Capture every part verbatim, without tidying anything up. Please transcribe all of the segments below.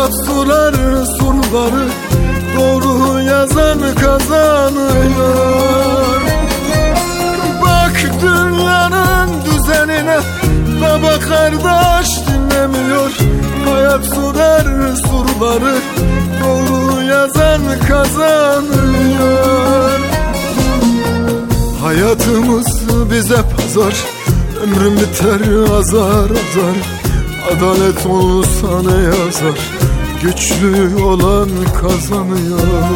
Hayat sular surları, doğru yazan kazanıyor. Bak dünyanın düzenine, baba kardeş dinlemiyor. Hayat sular surları, doğru yazan kazanıyor. Hayatımız bize pazar, ömrüm biter azar azar. Adalet olsa ne yazar, güçlü olan kazanıyor.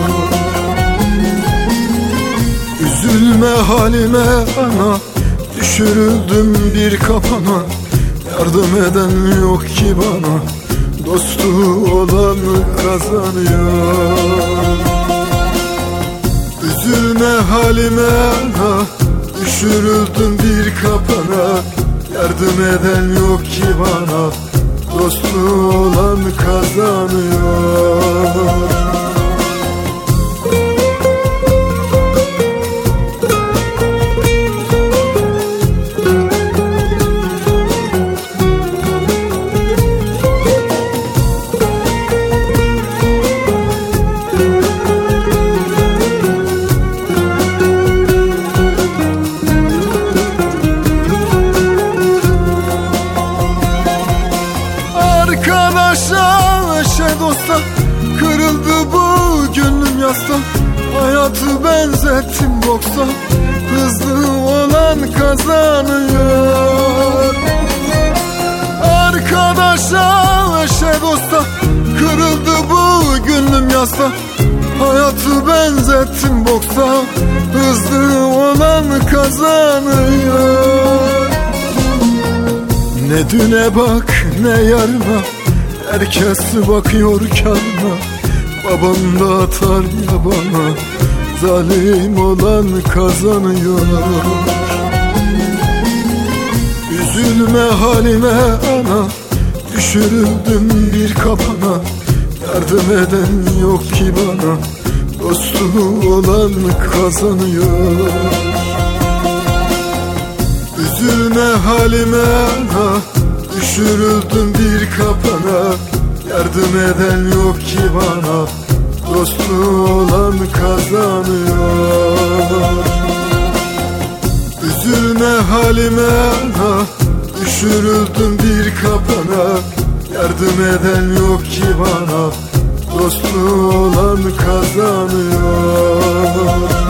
Üzülme halime ana, düşürüldüm bir kapana. Yardım eden yok ki bana, dostu olan kazanıyor. Üzülme halime ana, düşürüldüm bir kapana. Yardım eden yok ki bana, dostu olan kazanıyor. Arkadaşa, eşe dosta, kırıldı bu gönlüm yasta. Hayatı benzettim boksa, hızlı olan kazanıyor. Arkadaşa, eşe dosta, kırıldı bu gönlüm yasta. Hayatı benzettim boksa, hızlı olan kazanıyor. Ne düne bak ne yarına, herkes bakıyor karına. Babam da atar yabana, zalim olan kazanıyor. Üzülme halime ana, düşürüldüm bir kapana. Yardım eden yok ki bana, dostu olan kazanıyor. Üzülme halime ana, düşürüldüm bir kapana. Yardım eden yok ki bana, dostu olan kazanıyor. Üzülme halime ana, düşürüldüm bir kapana. Yardım eden yok ki bana, dostu olan kazanıyor.